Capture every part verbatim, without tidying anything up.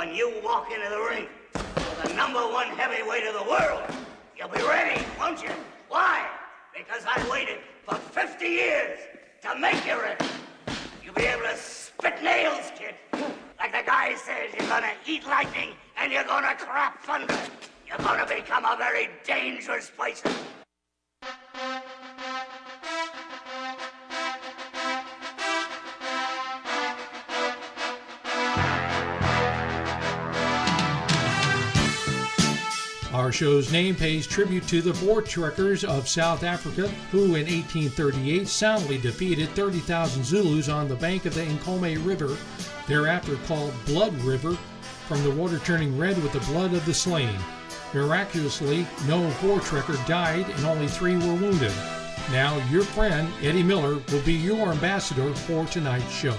when you walk into the ring with the number one heavyweight of the world, you'll be ready, won't you? Why? Because I waited for fifty years to make you ready. You'll be able to spit nails, kid. Like the guy says, you're gonna eat lightning and you're gonna crap thunder. You're gonna become a very dangerous person. Our show's name pays tribute to the Voortrekkers of South Africa, who in eighteen thirty-eight soundly defeated thirty thousand Zulus on the bank of the Nkomo River, thereafter called Blood River, from the water turning red with the blood of the slain. Miraculously, no Voortrekker died and only three were wounded. Now, your friend, Eddie Miller, will be your ambassador for tonight's show.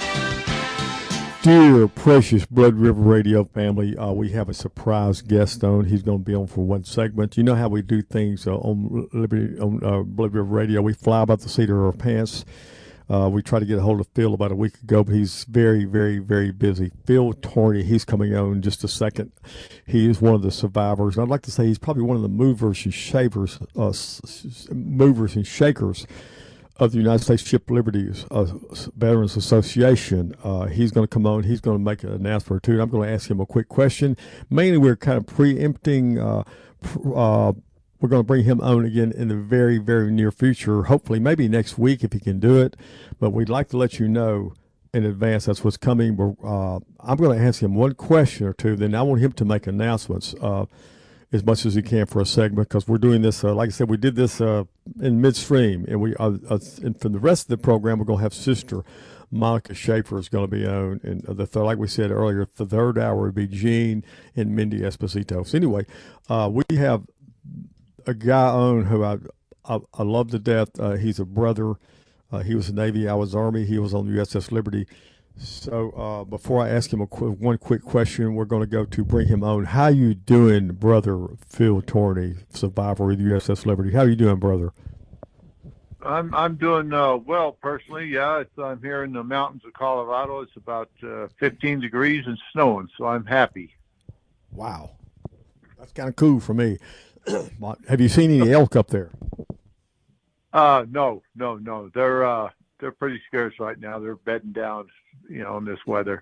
Dear precious Blood River Radio family, uh, we have a surprise guest on. He's going to be on for one segment. You know how we do things uh, on Liberty on uh, Blood River Radio. We fly by the seat of our pants. Uh, we tried to get a hold of Phil about a week ago, but he's very, very, very busy. Phil Torney, he's coming on in just a second. He is one of the survivors. And I'd like to say he's probably one of the movers and shavers, uh, movers and shakers of the United States Ship Liberty uh, Veterans Association. Uh, he's going to come on. He's going to make an announcement or two. I'm going to ask him a quick question. Mainly, we're kind of preempting. Uh, uh, we're going to bring him on again in the very, very near future. Hopefully, maybe next week if he can do it. But we'd like to let you know in advance that's what's coming. Uh, I'm going to ask him one question or two. Then I want him to make announcements uh, as much as he can for a segment, because we're doing this. Uh, like I said, we did this uh, in midstream, and we uh, uh, and from the rest of the program, we're going to have Sister Monica Schaefer is going to be on, and the th- like we said earlier, the third hour would be Gene and Mindy Esposito. So anyway, uh, we have a guy on who I I, I love to death. Uh, he's a brother. Uh, he was in the Navy. I was Army. He was on the U S S Liberty. So uh, before I ask him a qu- one quick question, we're going to go to bring him on. How you doing, brother Phil Torney, survivor of the U S S Liberty? How you doing, brother? I'm I'm doing uh, well personally. Yeah, it's, I'm here in the mountains of Colorado. It's about uh, fifteen degrees and snowing, so I'm happy. Wow, that's kind of cool for me. Have you seen any elk up there? Uh, no, no, no. They're uh, they're pretty scarce right now. They're bedding down, you know, in this weather.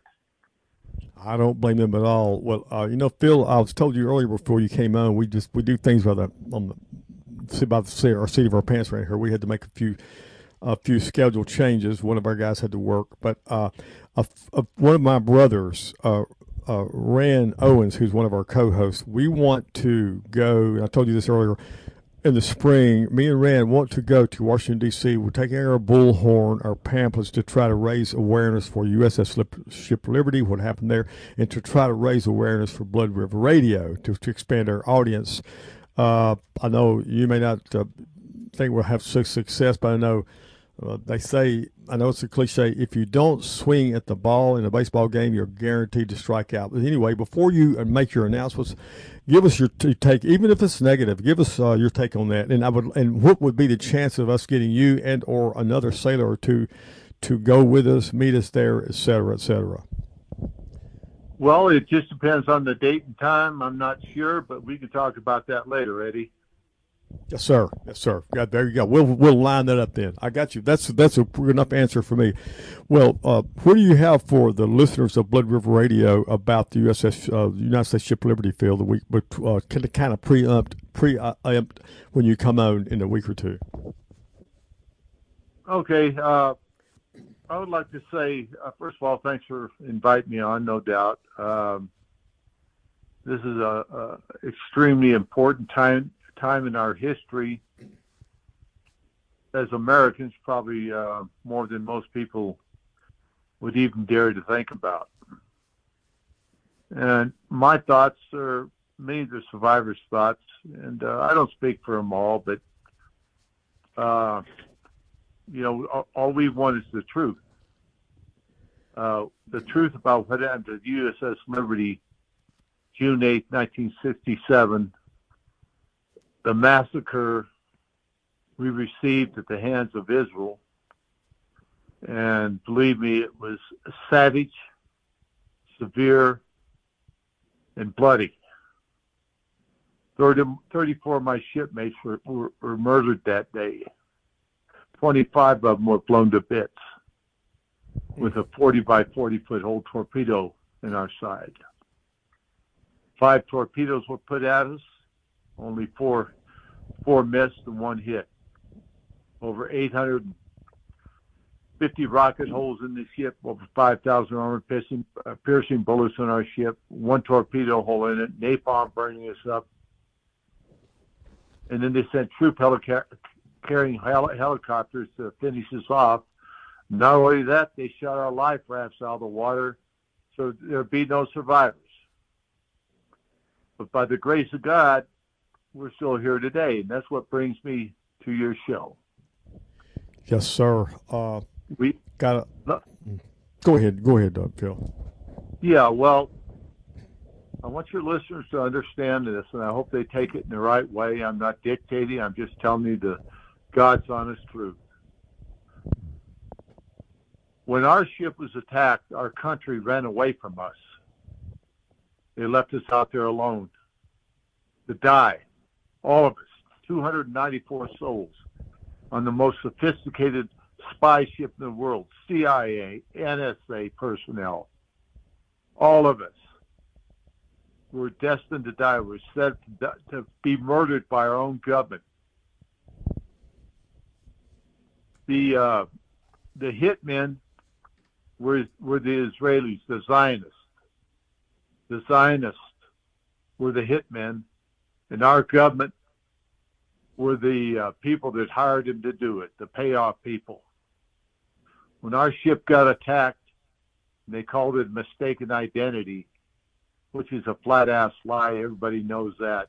I don't blame them at all. Well, uh, you know, Phil, I was told you earlier before you came on, we just we do things by the on the by the our seat of our pants right here. We had to make a few a few schedule changes. One of our guys had to work, but uh, a, a, one of my brothers, uh, uh, Rand Owens, who's one of our co-hosts, we want to go. And I told you this earlier. In the spring, me and Rand want to go to Washington, D C We're taking our bullhorn, our pamphlets, to try to raise awareness for U S S Ship Liberty, what happened there, and to try to raise awareness for Blood River Radio, to, to expand our audience. Uh, I know you may not uh, think we'll have success, but I know uh, they say, I know it's a cliche, if you don't swing at the ball in a baseball game, you're guaranteed to strike out. But anyway, before you make your announcements, give us your t- take, even if it's negative. Give us uh, your take on that, and I would. And what would be the chance of us getting you and or another sailor or two to go with us, meet us there, et cetera, et cetera? Well, it just depends on the date and time. I'm not sure, but we can talk about that later, Eddie. Yes, sir. Yes, sir. Yeah, there you go. We'll we'll line that up then. I got you. That's that's a good enough answer for me. Well, uh, what do you have for the listeners of Blood River Radio about the U S S uh, United States Ship Liberty field? The week, but uh, kind of kind of preempt preempt when you come on in a week or two. Okay. Uh, I would like to say, uh, first of all, thanks for inviting me on. No doubt, um, this is a, a extremely important time. time in our history as Americans, probably uh, more than most people would even dare to think about. And my thoughts are many of the survivors' thoughts, and uh, I don't speak for them all, but, uh, you know, all, all we want is the truth. Uh, the truth about what happened to U S S Liberty, June eighth, nineteen sixty-seven, the massacre we received at the hands of Israel. And believe me, it was savage, severe, and bloody. thirty, thirty-four of my shipmates were, were, were murdered that day. twenty-five of them were blown to bits with a forty by forty foot hole torpedo in our side. Five torpedoes were put at us, only four, four missed and one hit. Over eight hundred fifty rocket holes in the ship, over five thousand armor piercing, uh, piercing bullets in our ship, one torpedo hole in it, napalm burning us up. And then they sent troop helica- carrying hel- helicopters to finish us off. Not only that, they shot our life rafts out of the water so there'd be no survivors. But by the grace of God, we're still here today, and that's what brings me to your show. Yes, sir. Uh, we got to go ahead. Go ahead, Doug, Phil. Yeah, well, I want your listeners to understand this, and I hope they take it in the right way. I'm not dictating. I'm just telling you the God's honest truth. When our ship was attacked, our country ran away from us. They left us out there alone to die. All of us, two hundred ninety-four souls, on the most sophisticated spy ship in the world, C I A, N S A personnel. All of us were destined to die. We were set to, to be murdered by our own government. The uh, the hitmen were were the Israelis, the Zionists. The Zionists were the hitmen, and our government were the uh, people that hired them to do it, the payoff people. When our ship got attacked, they called it mistaken identity, which is a flat-ass lie. Everybody knows that.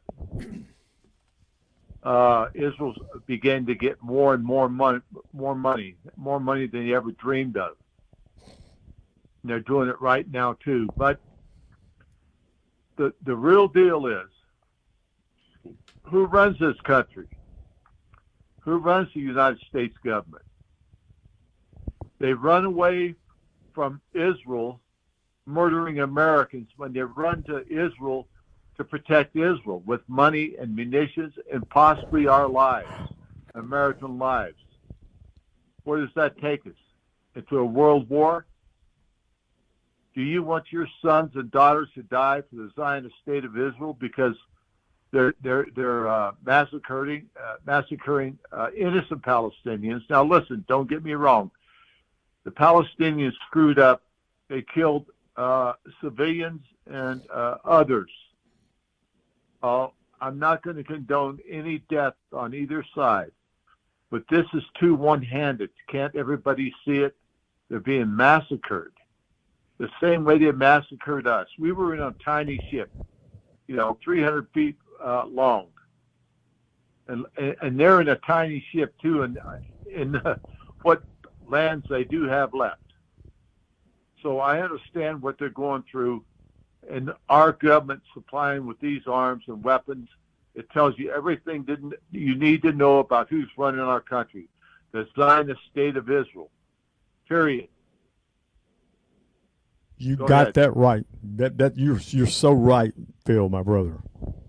Uh, Israel began to get more and more money, more money, more money than they ever dreamed of. And they're doing it right now too. But the the real deal is, who runs this country? Who runs the United States government? They run away from Israel, murdering Americans, when they run to Israel to protect Israel with money and munitions and possibly our lives, American lives. Where does that take us? Into a world war? Do you want your sons and daughters to die for the Zionist state of Israel because they're they're they're uh, massacring uh, massacring uh, innocent Palestinians? Now listen, don't get me wrong. The Palestinians screwed up. They killed uh, civilians and uh, others. Uh, I'm not going to condone any death on either side, but this is too one-handed. Can't everybody see it? They're being massacred the same way they massacred us. We were in a tiny ship, you know, three hundred feet uh, long, and and they're in a tiny ship too, and in uh, what lands they do have left. So I understand what they're going through, and our government supplying with these arms and weapons. It tells you everything didn't you need to know about who's running our country, the Zionist state of Israel. Period. You Go got ahead. that right. That that you're you're so right, Phil, my brother.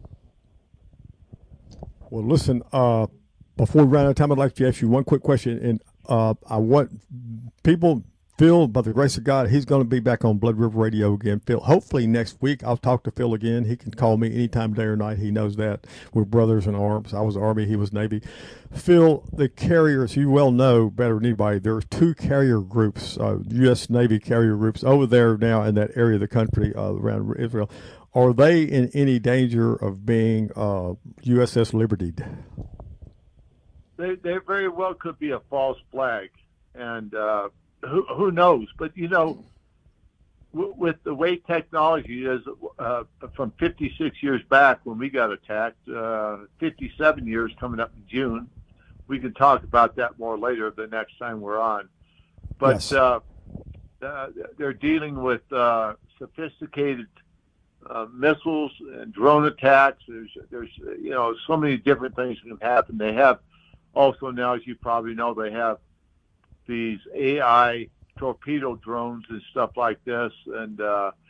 Well, listen. Uh, before we run out of time, I'd like to ask you one quick question, and uh, I want people. Phil, by the grace of God, he's going to be back on Blood River Radio again. Phil, hopefully next week I'll talk to Phil again. He can call me anytime, day or night. He knows that. We're brothers in arms. I was Army, he was Navy. Phil, the carriers, you well know better than anybody, there are two carrier groups, uh, U S Navy carrier groups over there now in that area of the country uh, around Israel. Are they in any danger of being uh, U S S Liberty? They, they very well could be a false flag, and uh, who, who knows? But, you know, w- with the way technology is, uh, from fifty-six years back when we got attacked, uh, fifty-seven years coming up in June, we can talk about that more later the next time we're on. But Yes. uh, uh, they're dealing with uh, sophisticated uh, missiles and drone attacks. There's, there's, you know, so many different things can happen. They have also now, as you probably know, they have these A I torpedo drones and stuff like this. And uh,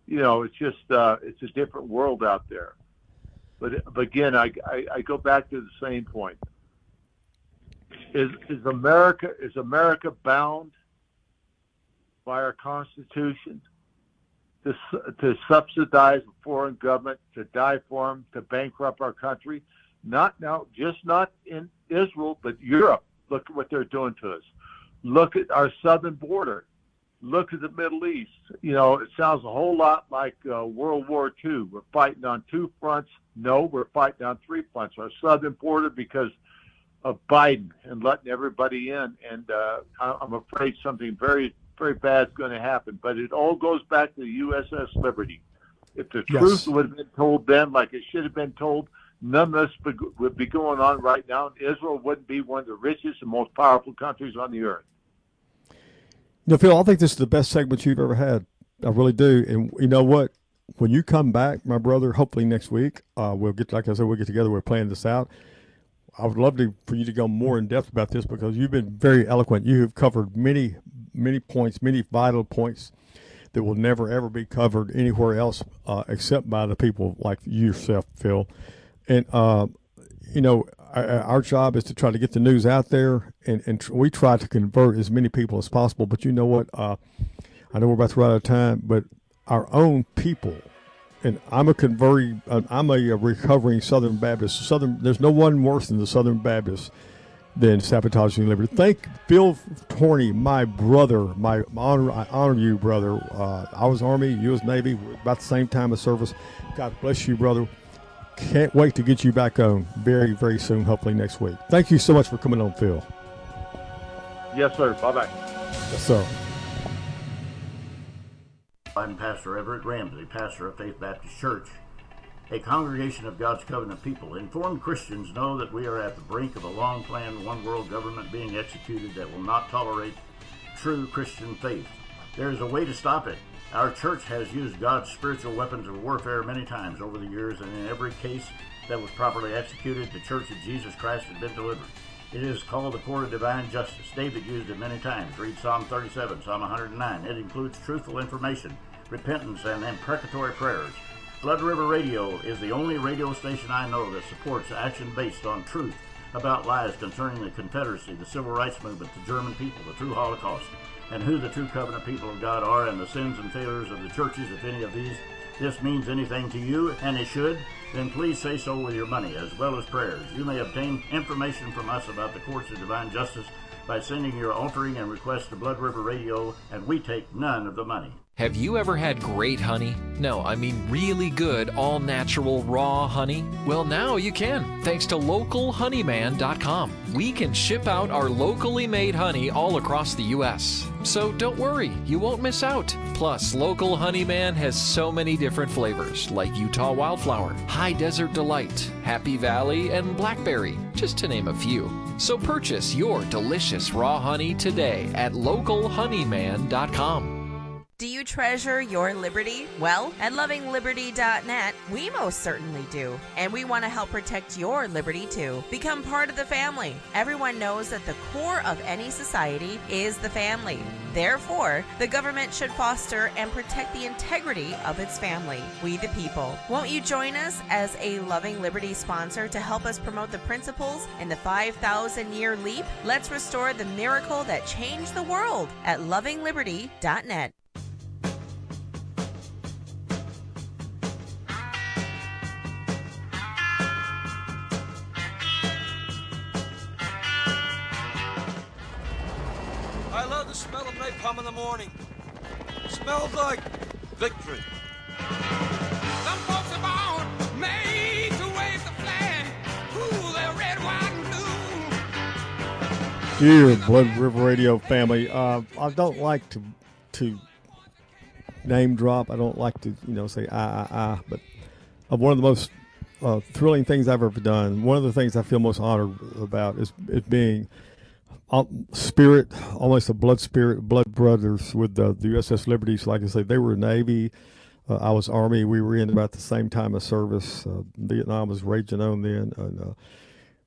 you know, it's just uh, it's a different world out there. But, but again, I, I, I go back to the same point. Is is America is America bound by our Constitution to to subsidize a foreign government, to die for them, to bankrupt our country? Not now, just not in Israel, but Europe. Look at what they're doing to us. Look at our southern border. Look at the Middle East. You know, it sounds a whole lot like uh, World War Two. We're fighting on two fronts. No, we're fighting on three fronts. Our southern border because of Biden and letting everybody in. And uh, I'm afraid something very, very bad is going to happen. But it all goes back to the U S S Liberty. If the Yes. truth would have been told then like it should have been told, none of this would be going on right now. Israel wouldn't be one of the richest and most powerful countries on the earth. You know, Phil, I think this is the best segment you've ever had. I really do. And you know what? When you come back, my brother, hopefully next week, uh, we'll get, like I said, we'll get together. We're planning this out. I would love to for you to go more in depth about this because you've been very eloquent. You have covered many, many points, many vital points that will never, ever be covered anywhere else uh, except by the people like yourself, Phil. And, uh, you know, our, our job is to try to get the news out there, and, and tr- we try to convert as many people as possible. But you know what? Uh, I know we're about to run out of time, but our own people, and I'm a converting, uh, I'm a, a recovering Southern Baptist. Southern, there's no one worse than the Southern Baptist than sabotaging liberty. Thank Phil Torney, my brother, my honor. I honor you, brother. Uh, I was Army, you was Navy, we're about the same time of service. God bless you, brother. Can't wait to get you back on very, very soon, hopefully next week. Thank you so much for coming on, Phil. Yes, sir. Bye-bye. Yes, sir. I'm Pastor Everett Ramsey, pastor of Faith Baptist Church, a congregation of God's covenant people. Informed Christians know that we are at the brink of a long-planned one-world government being executed that will not tolerate true Christian faith. There is a way to stop it. Our church has used God's spiritual weapons of warfare many times over the years, and in every case that was properly executed, the Church of Jesus Christ has been delivered. It is called the court of divine justice. David used it many times. Read Psalm thirty-seven, Psalm one hundred nine. It includes truthful information, repentance, and imprecatory prayers. Blood River Radio is the only radio station I know that supports action based on truth about lies concerning the Confederacy, the Civil Rights Movement, the German people, the true Holocaust, and who the true covenant people of God are, and the sins and failures of the churches. If any of these this means anything to you, and it should, then please say so with your money as well as prayers. You may obtain information from us about the courts of divine justice by sending your altering and request to Blood River Radio, and we take none of the money. Have you ever had great honey? No, I mean really good, all-natural, raw honey? Well, now you can, thanks to local honeyman dot com. We can ship out our locally made honey all across the U S So don't worry, you won't miss out. Plus, Local Honeyman has so many different flavors, like Utah Wildflower, High Desert Delight, Happy Valley, and Blackberry, just to name a few. So purchase your delicious raw honey today at local honeyman dot com. Do you treasure your liberty? Well, at loving liberty dot net, we most certainly do. And we want to help protect your liberty too. Become part of the family. Everyone knows that the core of any society is the family. Therefore, the government should foster and protect the integrity of its family, we the people. Won't you join us as a Loving Liberty sponsor to help us promote the principles in the five thousand year leap? Let's restore the miracle that changed the world at loving liberty dot net. I love the smell of napalm in the morning. Smells like victory. Some folks are born made to wave the flag. Ooh, they're red, white, and blue. Dear Blood River Radio family, uh, I don't like to to name drop. I don't like to, you know, say I, I, I, but uh, one of the most uh, thrilling things I've ever done, one of the things I feel most honored about is, is being uh, spirit, almost a blood spirit, blood brothers with the, the U S S Liberty. So like I say, they were Navy. Uh, I was Army. We were in about the same time of service. Uh, Vietnam was raging on then. And, uh,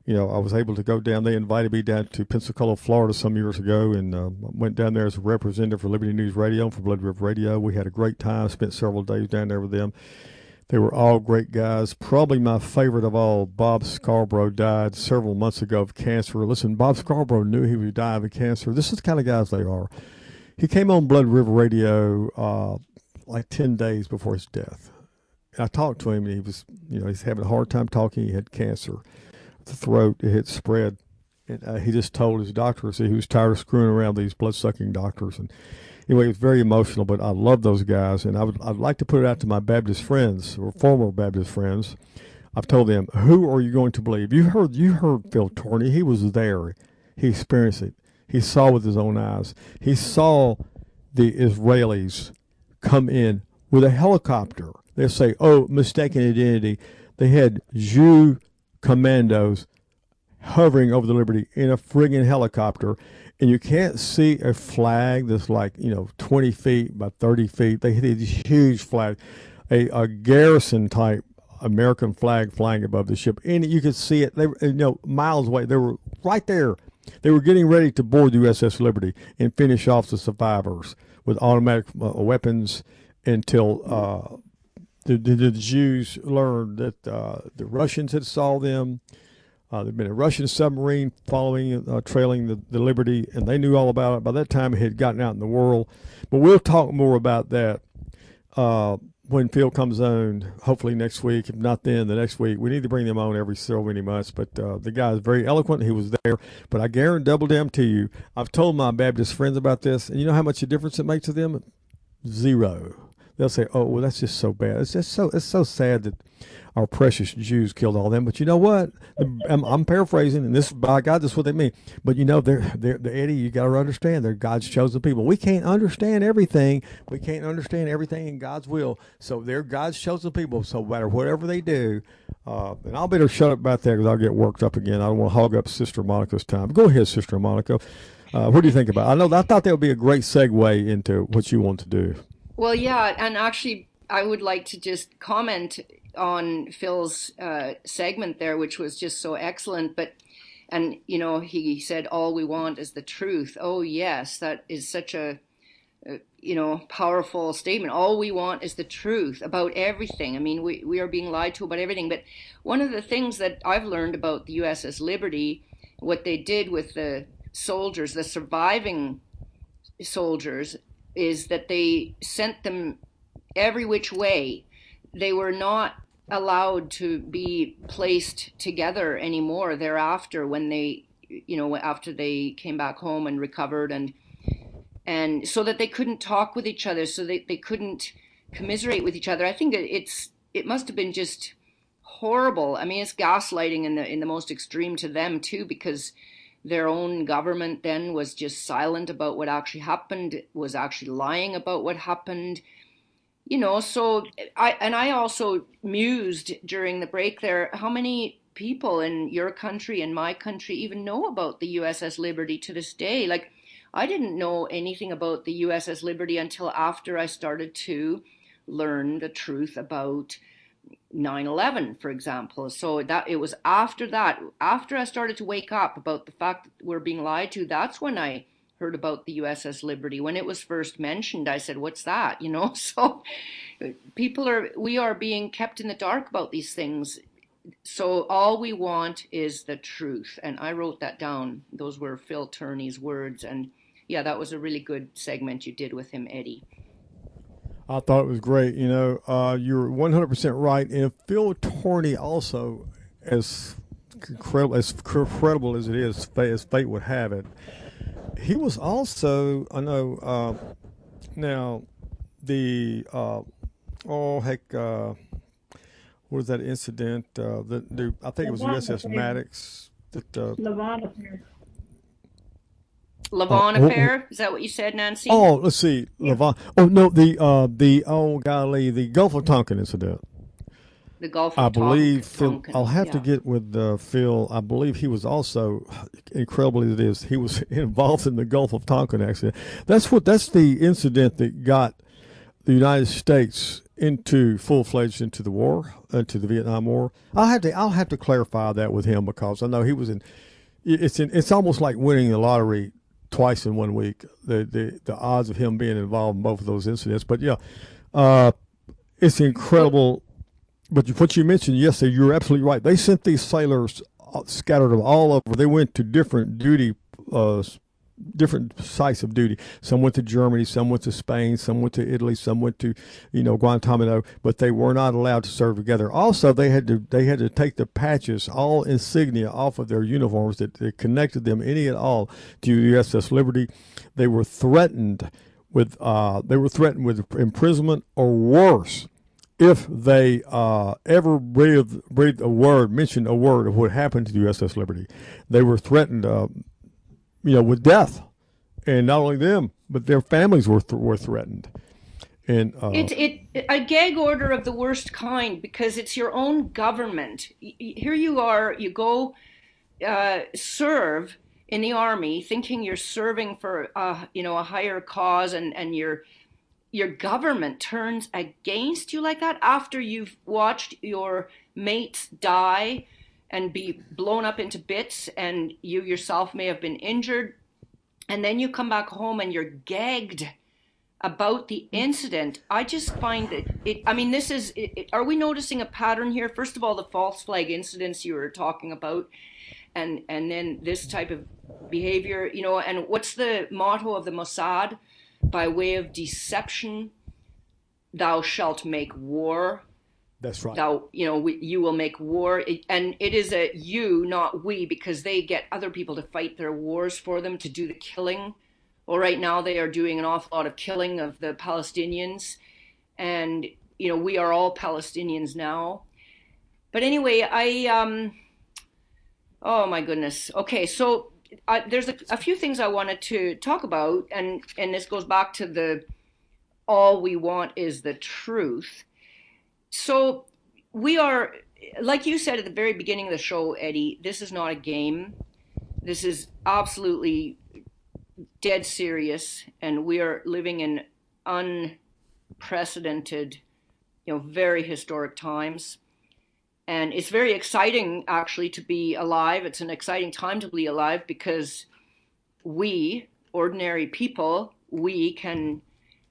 you know, I was able to go down. They invited me down to Pensacola, Florida some years ago, and uh, went down there as a representative for Liberty News Radio and for Blood River Radio. We had a great time, spent several days down there with them. They were all great guys. Probably my favorite of all, Bob Scarborough, died several months ago of cancer. Listen, Bob Scarborough knew he would die of cancer. This is the kind of guys they are. He came on Blood River Radio uh, like ten days before his death. And I talked to him, and he was, you know, he's having a hard time talking. He had cancer. The throat, it had spread. And uh, he just told his doctors that he was tired of screwing around with these blood-sucking doctors. And anyway, it was very emotional, but I love those guys, and I would I'd like to put it out to my Baptist friends or former Baptist friends. I've told them, who are you going to believe? You heard you heard Phil Torney. He was there. He experienced it. He saw with his own eyes. He saw the Israelis come in with a helicopter. They'll say, oh, mistaken identity. They had Jew commandos hovering over the Liberty in a friggin' helicopter. And you can't see a flag that's like, you know, twenty feet by thirty feet. They hit these huge flags, a, a garrison-type American flag flying above the ship. And you could see it, they were, you know, miles away. They were right there. They were getting ready to board the U S S Liberty and finish off the survivors with automatic uh, weapons until uh, the, the, the Jews learned that uh, the Russians had saw them. Uh, there'd been a Russian submarine following, uh, trailing the, the Liberty, and they knew all about it. By that time, it had gotten out in the world. But we'll talk more about that uh, when Phil comes on, hopefully next week. If not then, the next week. We need to bring them on every so many months. But uh, the guy is very eloquent. He was there. But I guarantee, double damn to you, I've told my Baptist friends about this, and you know how much a difference it makes to them? Zero. They'll say, oh, well, that's just so bad. It's just so, it's so sad that our precious Jews killed all them. But you know what? I'm, I'm paraphrasing, and this, by God, this is what they mean. But you know, they're, they're, they're Eddie, you got to understand, they're God's chosen people. We can't understand everything. We can't understand everything in God's will. So they're God's chosen people. So no matter whatever they do, uh, and I'll better shut up about that because I'll get worked up again. I don't want to hog up Sister Monica's time. Go ahead, Sister Monica. Uh, what do you think about it? I know, I thought that would be a great segue into what you want to do. Well, yeah, and actually, I would like to just comment on Phil's uh, segment there, which was just so excellent. But, and, you know, he said, all we want is the truth. Oh, yes, that is such a, uh, you know, powerful statement. All we want is the truth about everything. I mean, we, we are being lied to about everything. But one of the things that I've learned about the U S S Liberty, what they did with the soldiers, the surviving soldiers, is that they sent them every which way. They were not allowed to be placed together anymore thereafter when they, you know, after they came back home and recovered, and and so that they couldn't talk with each other, so they, they couldn't commiserate with each other. I think it's it must have been just horrible. I mean, it's gaslighting in the in the most extreme to them too, because their own government then was just silent about what actually happened, was actually lying about what happened. You know, so I, and I also mused during the break there, how many people in your country and my country even know about the U S S Liberty to this day? Like, I didn't know anything about the U S S Liberty until after I started to learn the truth about nine eleven, for example. So that it was after that, after I started to wake up about the fact that we're being lied to, that's when I heard about the U S S Liberty. When it was first mentioned, I said, what's that? You know, so people are, we are being kept in the dark about these things. So all we want is the truth. And I wrote that down. Those were Phil Turney's words. And yeah, that was a really good segment you did with him, Eddie. I thought it was great. You know, uh, you're one hundred percent right. And Phil Torney also, as incredible as, incredible as it is, as fate would have it, he was also, I know, uh, now, the, uh, oh, heck, uh, what was that incident? Uh, the, the I think it was U S S Maddox. That, uh, Lavon affair. Lavon uh, affair? Is that what you said, Nancy? Oh, let's see. Yeah. Lavon. Oh, no, the, uh, the, oh, golly, the Gulf of Tonkin incident. The Gulf of I believe Phil, Tonkin. I'll have yeah. to get with uh, Phil. I believe he was also, incredible as it is, he was involved in the Gulf of Tonkin accident. That's what. That's the incident that got the United States into full fledged into the war, into the Vietnam War. I'll have to I'll have to clarify that with him because I know he was in. It's in, it's almost like winning the lottery twice in one week. The the the odds of him being involved in both of those incidents. But yeah, uh, it's incredible. But what you mentioned yesterday, you're absolutely right. They sent these sailors scattered all over. They went to different duty. Uh, different sites of duty. Some went to Germany, some went to Spain, some went to Italy, some went to, you know, Guantanamo, but they were not allowed to serve together. Also, they had to they had to take the patches, all insignia off of their uniforms that, that connected them any at all to U S S Liberty. They were threatened with uh, they were threatened with imprisonment or worse if they uh, ever breathed, breathed a word, mentioned a word of what happened to U S S Liberty. They were threatened uh, you know, with death, and not only them, but their families were th- were threatened. And uh, it it a gag order of the worst kind because it's your own government. Here you are, you go uh, serve in the army, thinking you're serving for uh, you know a higher cause, and and your your government turns against you like that after you've watched your mates die and be blown up into bits, and you yourself may have been injured, and then you come back home and you're gagged about the incident. I just find that it, I mean, this is, it, it, are we noticing a pattern here? First of all, the false flag incidents you were talking about, and, and then this type of behavior, you know, and what's the motto of the Mossad? By way of deception, thou shalt make war. That's right. Thou, you know, we, you will make war, it, and it is a you, not we, because they get other people to fight their wars for them, to do the killing. Well, right now they are doing an awful lot of killing of the Palestinians, and you know we are all Palestinians now. But anyway, I um, oh my goodness. Okay, so I, there's a, a few things I wanted to talk about, and and this goes back to the all we want is the truth. So we are, like you said at the very beginning of the show, Eddie, this is not a game. This is absolutely dead serious, and we are living in unprecedented, you know, very historic times. And it's very exciting, actually, to be alive. It's an exciting time to be alive because we, ordinary people, we can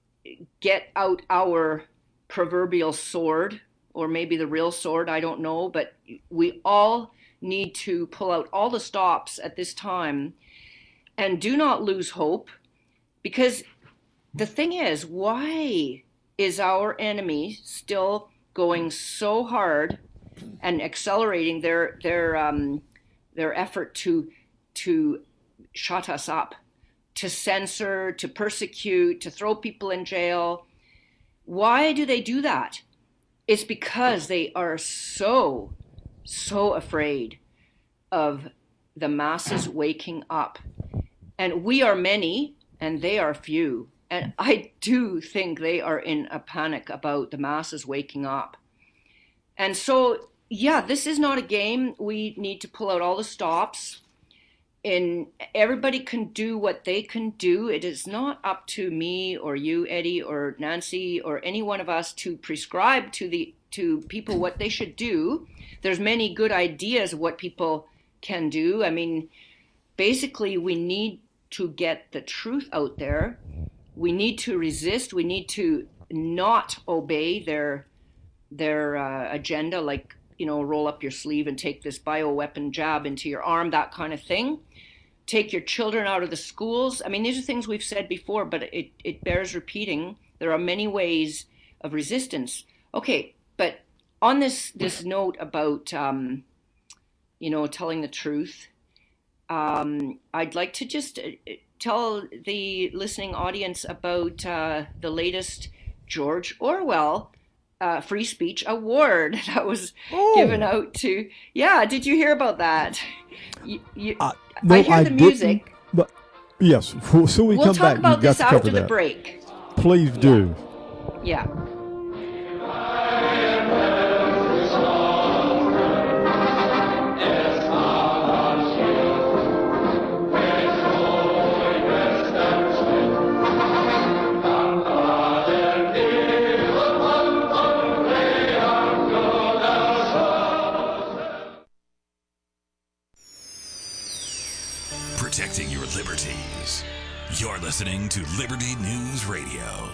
get out our proverbial sword, or maybe the real sword, I don't know, but we all need to pull out all the stops at this time and do not lose hope, because the thing is, why is our enemy still going so hard and accelerating their their um, their effort to to shut us up, to censor, to persecute, to throw people in jail? Why do they do that? It's because they are so, so afraid of the masses waking up. And we are many, and they are few. And I do think they are in a panic about the masses waking up. And so, yeah, this is not a game. We need to pull out all the stops. And everybody can do what they can do. It is not up to me or you, Eddie, or Nancy, or any one of us to prescribe to the to people what they should do. There's many good ideas of what people can do. I mean, basically, we need to get the truth out there. We need to resist. We need to not obey their their uh, agenda, like, you know, roll up your sleeve and take this bioweapon jab into your arm, that kind of thing. Take your children out of the schools. I mean, these are things we've said before, but it, it bears repeating. There are many ways of resistance. Okay, but on this, this note about, um, you know, telling the truth, um, I'd like to just tell the listening audience about uh, the latest George Orwell Uh, free speech award that was oh. given out to. Yeah, did you hear about that? You, you, uh, no, I hear I the music. But yes, so we we'll come talk back. about this after the that. break. Please do. Yeah. You're listening to Liberty News Radio.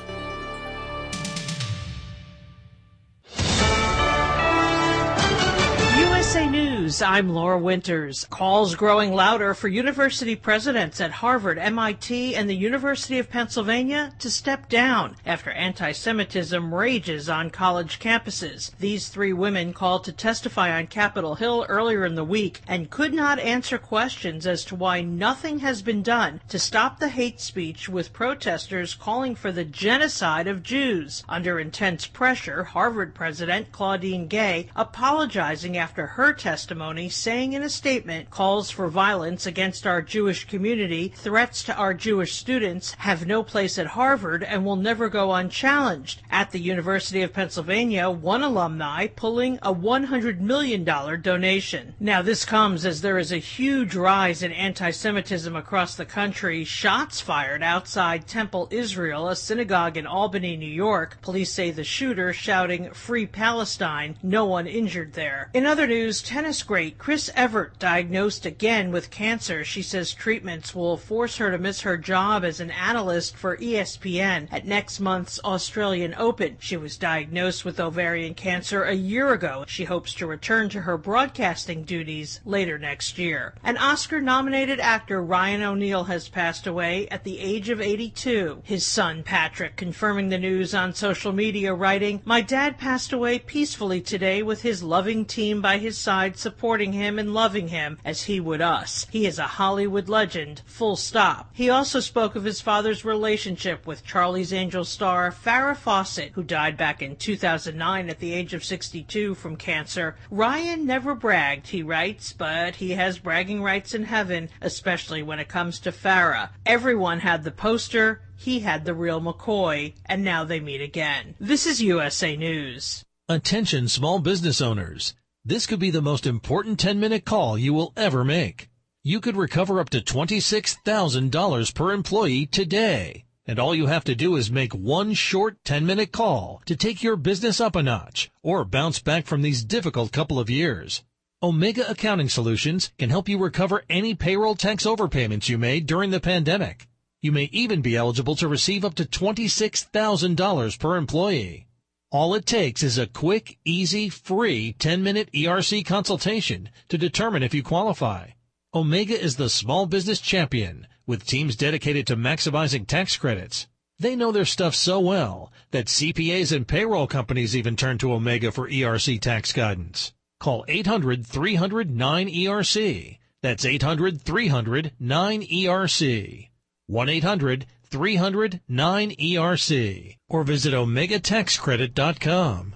U S A News, I'm Laura Winters. Calls growing louder for university presidents at Harvard, M I T, and the University of Pennsylvania to step down after anti-Semitism rages on college campuses. These three women called to testify on Capitol Hill earlier in the week and could not answer questions as to why nothing has been done to stop the hate speech, with protesters calling for the genocide of Jews. Under intense pressure, Harvard President Claudine Gay apologizing after her testimony, saying in a statement, calls for violence against our Jewish community, threats to our Jewish students have no place at Harvard and will never go unchallenged. At the University of Pennsylvania, one alumni pulling a one hundred million dollars donation. Now, this comes as there is a huge rise in anti-Semitism across the country. Shots fired outside Temple Israel, a synagogue in Albany, New York. Police say the shooter shouting, "Free Palestine." No one injured there. In other news, tennis great Chris Evert diagnosed again with cancer. She says treatments will force her to miss her job as an analyst for E S P N at next month's Australian Open. She was diagnosed with ovarian cancer a year ago. She hopes to return to her broadcasting duties later next year. An Oscar-nominated actor, Ryan O'Neal, has passed away at the age of eighty-two. His son, Patrick, confirming the news on social media, writing, "My dad passed away peacefully today with his loving team by his side, supporting him and loving him as he would us. He is a Hollywood legend, full stop." He also spoke of his father's relationship with Charlie's Angels star Farrah Fawcett, who died back in two thousand nine at the age of sixty-two from cancer. Ryan never bragged, he writes, but he has bragging rights in heaven, especially when it comes to Farrah. Everyone had the poster, he had the real McCoy, and now they meet again. This is U S A News. Attention small business owners. This could be the most important ten-minute call you will ever make. You could recover up to twenty-six thousand dollars per employee today. And all you have to do is make one short ten-minute call to take your business up a notch or bounce back from these difficult couple of years. Omega Accounting Solutions can help you recover any payroll tax overpayments you made during the pandemic. You may even be eligible to receive up to twenty-six thousand dollars per employee. All it takes is a quick, easy, free ten-minute E R C consultation to determine if you qualify. Omega is the small business champion with teams dedicated to maximizing tax credits. They know their stuff so well that C P As and payroll companies even turn to Omega for E R C tax guidance. Call eight hundred, three hundred, nine E R C. That's eight hundred, three hundred, nine E R C. one eight hundred, three hundred, nine E R C. Or visit omega tax credit dot com.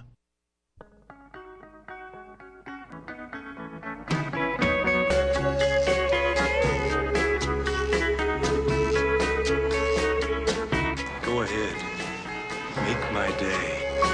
Go ahead. Make my day.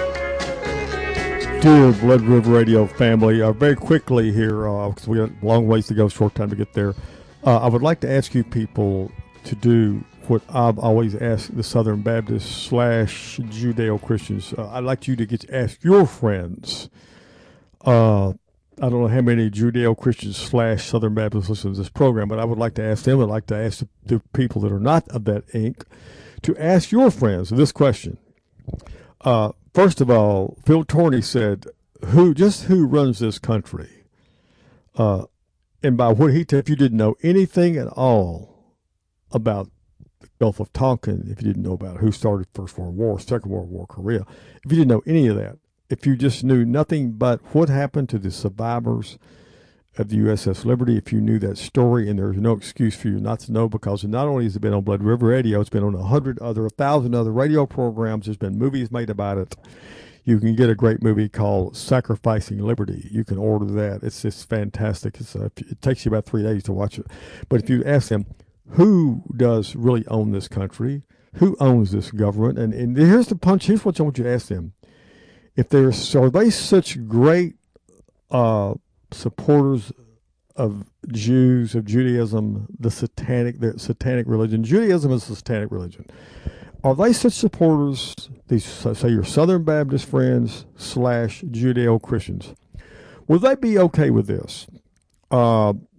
Dear Blood River Radio family, uh, very quickly here, because uh, we got a long ways to go, short time to get there. Uh, I would like to ask you people to do what I've always asked the Southern Baptists slash Judeo-Christians. Uh, I'd like you to get to ask your friends. Uh, I don't know how many Judeo-Christians slash Southern Baptists listen to this program, but I would like to ask them. I'd like to ask the, the people that are not of that ink to ask your friends this question. Uh, first of all, Phil Torney said, "Who just who runs this country?" Uh, and by what he said, if you didn't know anything at all about the Gulf of Tonkin, if you didn't know about who started First World War, Second World War, Korea, if you didn't know any of that, if you just knew nothing but what happened to the survivors of the U S S Liberty, if you knew that story, and there's no excuse for you not to know, because not only has it been on Blood River Radio, it's been on a hundred other, a thousand other radio programs. There's been movies made about it. You can get a great movie called Sacrificing Liberty. You can order that. It's just fantastic. It's a, it takes you about three days to watch it. But if you ask them, who does really own this country? Who owns this government? And, and here's the punch. Here's what I want you to ask them. If they're, so are they such great uh, supporters of Jews, of Judaism, the satanic, the satanic religion? Judaism is a satanic religion. Are they such supporters, these, say your Southern Baptist friends slash Judeo-Christians? Will they be okay with this? Uh,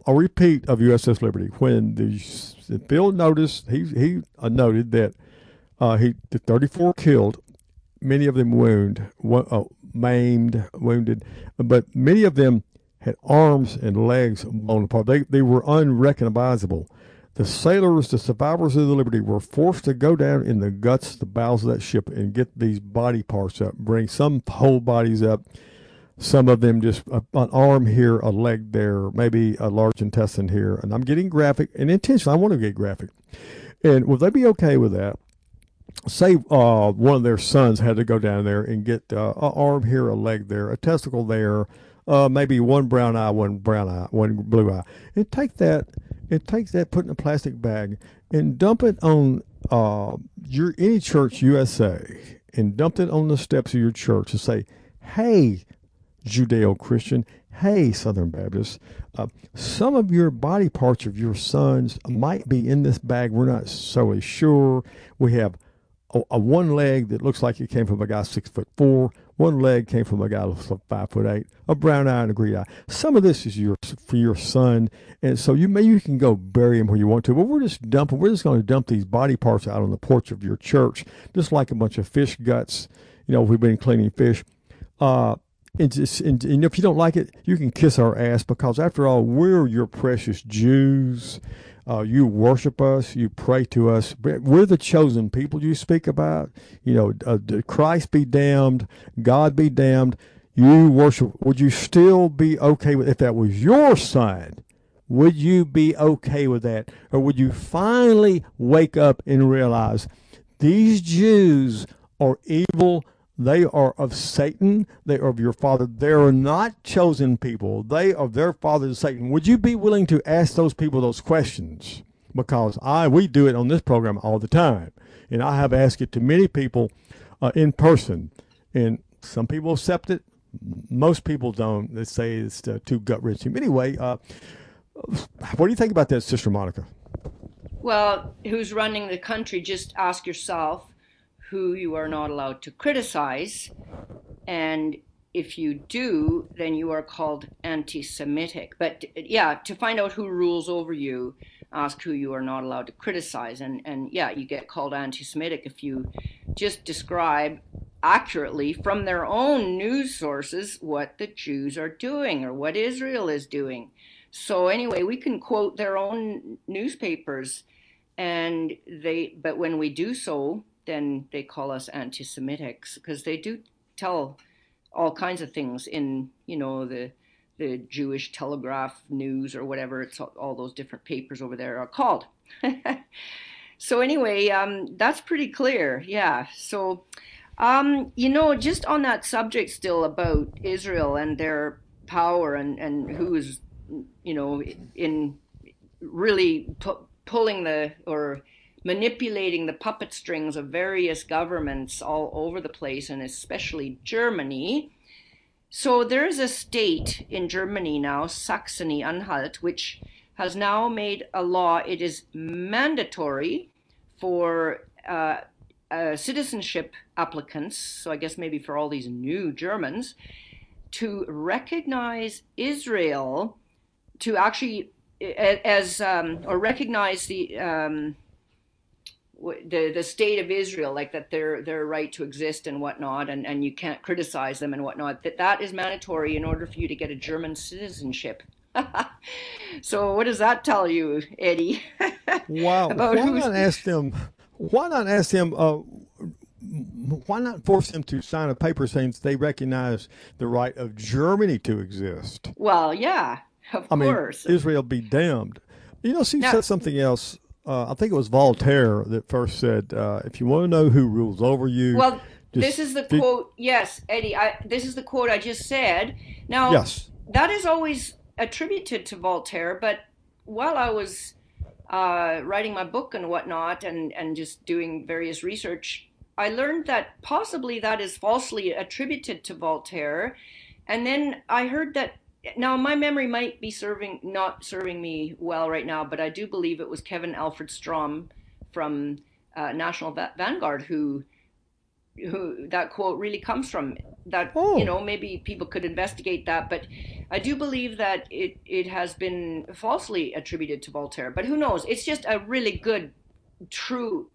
a repeat of U S S Liberty. When the, the Phil noticed, he he uh, noted that uh, he the thirty-four killed, many of them wound, uh, maimed, wounded, but many of them had arms and legs blown apart. They they were unrecognizable. The sailors, the survivors of the Liberty, were forced to go down in the guts, the bowels of that ship, and get these body parts up, bring some whole bodies up, some of them just a, an arm here, a leg there, maybe a large intestine here. And I'm getting graphic, and intentionally, I want to get graphic. And would they be okay with that? Say uh, one of their sons had to go down there and get uh, an arm here, a leg there, a testicle there, uh, maybe one brown eye, one brown eye, one blue eye, and take that. It takes that, put in a plastic bag, and dump it on uh, your any church U S A, and dump it on the steps of your church and say, "Hey, Judeo-Christian, hey, Southern Baptist, uh, some of your body parts of your sons might be in this bag. We're not solely sure. We have a, a one leg that looks like it came from a guy six foot four. One leg came from a guy who's five foot eight, a brown eye and a green eye. Some of this is your for your son, and so you may you can go bury him where you want to, but we're just dumping. We're just going to dump these body parts out on the porch of your church, just like a bunch of fish guts. You know, we've been cleaning fish. Uh, and, just, and, and if you don't like it, you can kiss our ass, because after all, we're your precious Jews. Uh, you worship us, you pray to us. We're the chosen people you speak about. You know, uh, Christ be damned, God be damned. You worship. Would you still be okay with, if that was your son, would you be okay with that? Or would you finally wake up and realize these Jews are evil? They are of Satan. They are of your father. They are not chosen people. They are their father Satan. Would you be willing to ask those people those questions? Because I, we do it on this program all the time. And I have asked it to many people uh, in person. And some people accept it. Most people don't. They say it's uh, too gut-wrenching. Anyway, uh, what do you think about that, Sister Monica? Well, who's running the country? Just ask yourself who you are not allowed to criticize, and if you do, then you are called anti-Semitic. But yeah, to find out who rules over you, ask who you are not allowed to criticize, and and yeah, you get called anti-Semitic if you just describe accurately from their own news sources what the Jews are doing or what Israel is doing. So anyway, we can quote their own newspapers, and they but when we do so, then they call us anti-Semitics, because they do tell all kinds of things in, you know, the the Jewish Telegraph News or whatever it's all, all those different papers over there are called. So anyway, um, that's pretty clear. Yeah. So, um, you know, just on that subject still about Israel and their power and, and who is, you know, in really pu- pulling the or manipulating the puppet strings of various governments all over the place, and especially Germany. So there is a state in Germany now, Saxony-Anhalt, which has now made a law. It is mandatory for uh, uh, citizenship applicants, so I guess maybe for all these new Germans, to recognize Israel, to actually, as, um, or recognize the, um, the the state of Israel, like that their their right to exist and whatnot, and, and you can't criticize them and whatnot, that that is mandatory in order for you to get a German citizenship. So what does that tell you, Eddie? Wow. About why who's... not ask them, why not ask them, uh, why not force them to sign a paper saying they recognize the right of Germany to exist? Well, yeah, of I course. mean, Israel be damned. You know, she now, said something else. Uh, I think it was Voltaire that first said, uh, if you want to know who rules over you. Well, this is the fi- quote. Yes, Eddie, I, this is the quote I just said. Now, yes. That is always attributed to Voltaire, but while I was uh, writing my book and whatnot and, and just doing various research, I learned that possibly that is falsely attributed to Voltaire. And then I heard that, now my memory might be serving not serving me well right now, but I do believe it was Kevin Alfred Strom from uh, National Va- Vanguard who who that quote really comes from. That, oh. You know, maybe people could investigate that, but I do believe that it, it has been falsely attributed to Voltaire, but who knows? It's just a really good, true,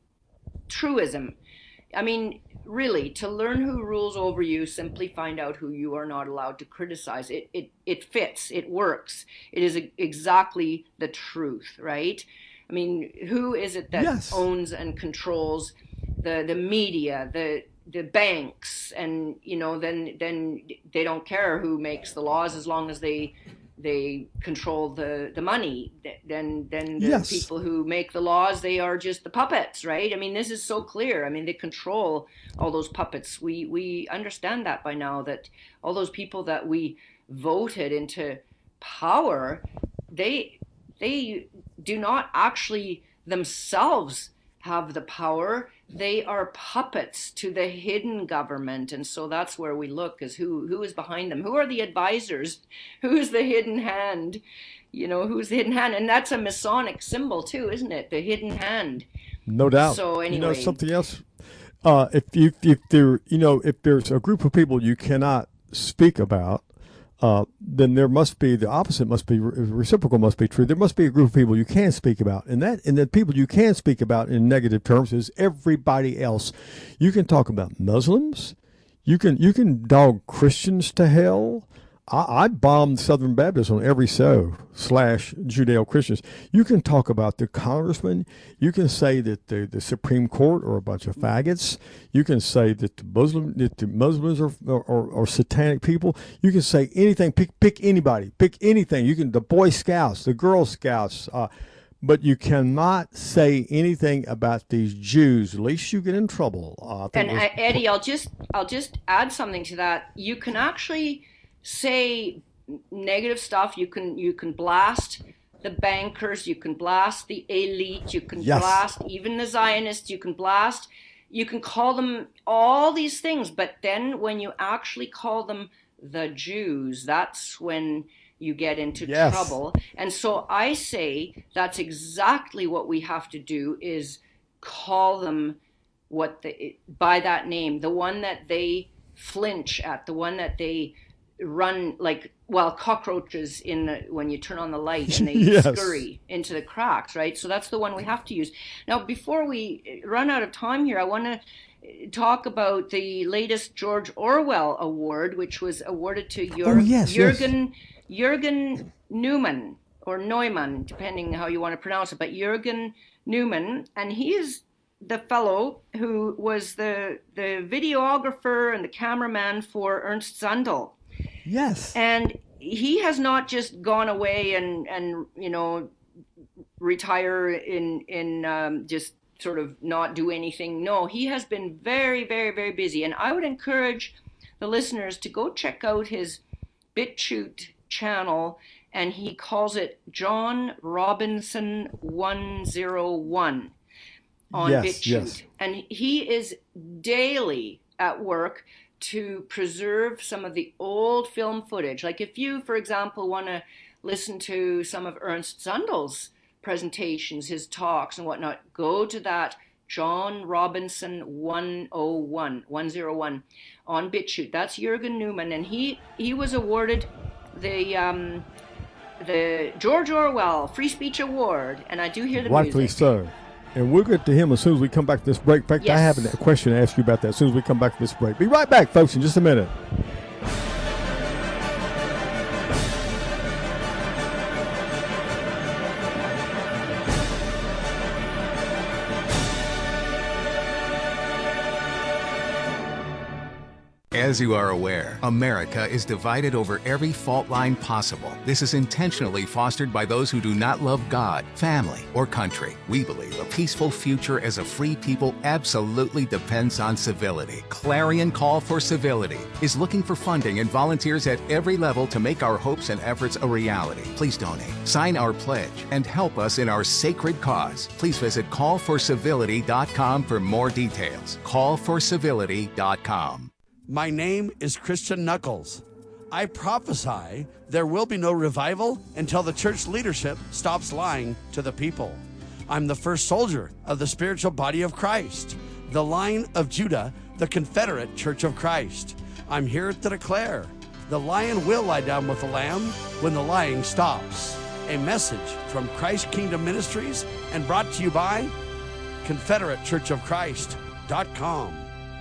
truism. I mean, really, to learn who rules over you, simply find out who you are not allowed to criticize. It it it fits. It works. It is exactly the truth, right? I mean, who is it that yes. owns and controls the the media, the the banks, and you know, then then they don't care who makes the laws as long as they they control the the money. Then then the yes. people who make the laws, they are just the puppets, right? I mean, this is so clear. I mean, they control all those puppets. We we understand that by now, that all those people that we voted into power, they they do not actually themselves have the power. They are puppets to the hidden government. And so that's where we look, is who who is behind them? Who are the advisors? Who's the hidden hand? You know, who's the hidden hand? And that's a Masonic symbol too, isn't it? The hidden hand. No doubt. So anyway. You know, something else, uh, if, you, if there, you know, if there's a group of people you cannot speak about, Uh, then there must be, the opposite must be, reciprocal must be true. There must be a group of people you can speak about. And that, and the people you can speak about in negative terms is everybody else. You can talk about Muslims. You can, you can dog Christians to hell. I, I bombed Southern Baptists on every show, slash Judeo-Christians. You can talk about the congressman. You can say that the, the Supreme Court are a bunch of faggots. You can say that the Muslim, that the Muslims are, are, are satanic people. You can say anything. Pick, pick anybody. Pick anything. You can, the Boy Scouts, the Girl Scouts, uh, but you cannot say anything about these Jews. At least you get in trouble. Uh, I think and uh, Eddie, I'll just, I'll just add something to that. You can actually say negative stuff. You can you can blast the bankers, you can blast the elite, you can yes. blast even the Zionists, you can blast, you can call them all these things, but then when you actually call them the Jews, that's when you get into yes. trouble. And so I say that's exactly what we have to do, is call them what the, by that name, the one that they flinch at, the one that they run like, well, cockroaches in the, when you turn on the light and they yes. scurry into the cracks, right? So that's the one we have to use. Now, before we run out of time here, I want to talk about the latest George Orwell Award, which was awarded to Jur- oh, yes, Jürgen yes. Jürgen Neumann, or Neumann, depending how you want to pronounce it, but Jürgen Neumann, and he is the fellow who was the the videographer and the cameraman for Ernst Zundel. Yes. And he has not just gone away and, and you know, retire in, in um, just sort of not do anything. No, he has been very, very, very busy. And I would encourage the listeners to go check out his BitChute channel, and he calls it John Robinson one oh one on yes, BitChute. Yes. And he is daily at work to preserve some of the old film footage. Like if you, for example, want to listen to some of Ernst Zundel's presentations, his talks and whatnot, go to that John Robinson one oh one, one oh one on BitChute. That's Jürgen Neumann, and he, he was awarded the um, the George Orwell Free Speech Award, and I do hear the Rightfully music. so. And we'll get to him as soon as we come back to this break. In fact, yes. I have a question to ask you about that as soon as we come back to this break. Be right back, folks, in just a minute. As you are aware, America is divided over every fault line possible. This is intentionally fostered by those who do not love God, family, or country. We believe a peaceful future as a free people absolutely depends on civility. Clarion Call for Civility is looking for funding and volunteers at every level to make our hopes and efforts a reality. Please donate, sign our pledge, and help us in our sacred cause. Please visit call for civility dot com for more details. call for civility dot com. My name is Christian Knuckles. I prophesy there will be no revival until the church leadership stops lying to the people. I'm the first soldier of the spiritual body of Christ, the Line of Judah, the Confederate Church of Christ. I'm here to declare The lion will lie down with the lamb when the lying stops. A message from Christ Kingdom Ministries and brought to you by Confederate Church of Christ dot com.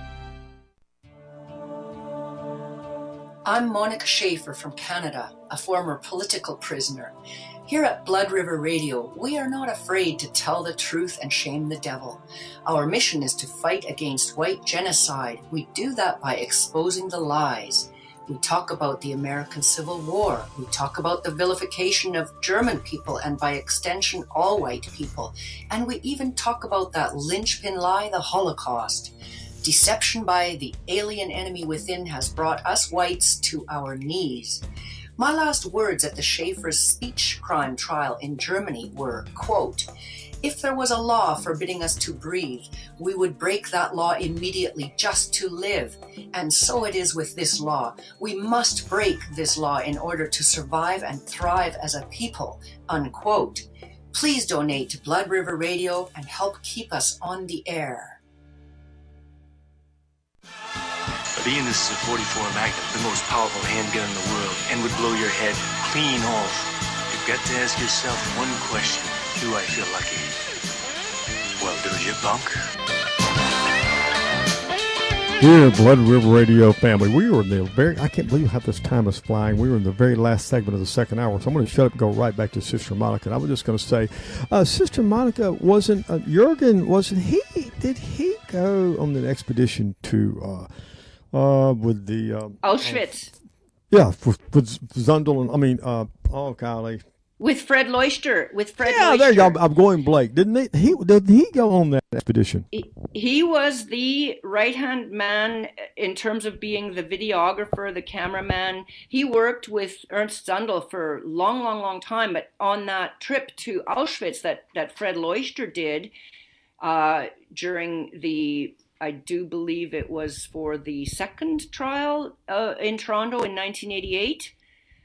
I'm Monica Schaefer from Canada, a former political prisoner. Here at Blood River Radio, we are not afraid to tell the truth and shame the devil. Our mission is to fight against white genocide. We do that by exposing the lies. We talk about the American Civil War. We talk about the vilification of German people and by extension all white people. And we even talk about that linchpin lie, the Holocaust. Deception by the alien enemy within has brought us whites to our knees. My last words at the Schaefer's speech crime trial in Germany were, quote, "If there was a law forbidding us to breathe, we would break that law immediately just to live. And so it is with this law. We must break this law in order to survive and thrive as a people," unquote. Please donate to Blood River Radio and help keep us on the air. Being this is a forty-four Magnum, the most powerful handgun in the world, and would blow your head clean off. You've got to ask yourself one question. Do I feel lucky? Well, do you, punk? Dear Blood River Radio family, we were in the very, I can't believe how this time is flying. We were in the very last segment of the second hour, so I'm going to shut up and go right back to Sister Monica. And I was just going to say, uh, Sister Monica wasn't, uh, Jurgen, wasn't he, did he go on an expedition to, uh, uh, with the, um, Auschwitz. Uh, yeah, with, with Zundel, and I mean, uh, oh, golly. With Fred Leuchter. With Fred yeah, Leuchter. there you go. I'm going Blake. Didn't he, he, did he go on that expedition? He, he was the right-hand man in terms of being the videographer, the cameraman. He worked with Ernst Zundel for a long, long, long time. But on that trip to Auschwitz that, that Fred Leuchter did uh, during the, I do believe it was for the second trial uh, in Toronto in nineteen eighty-eight,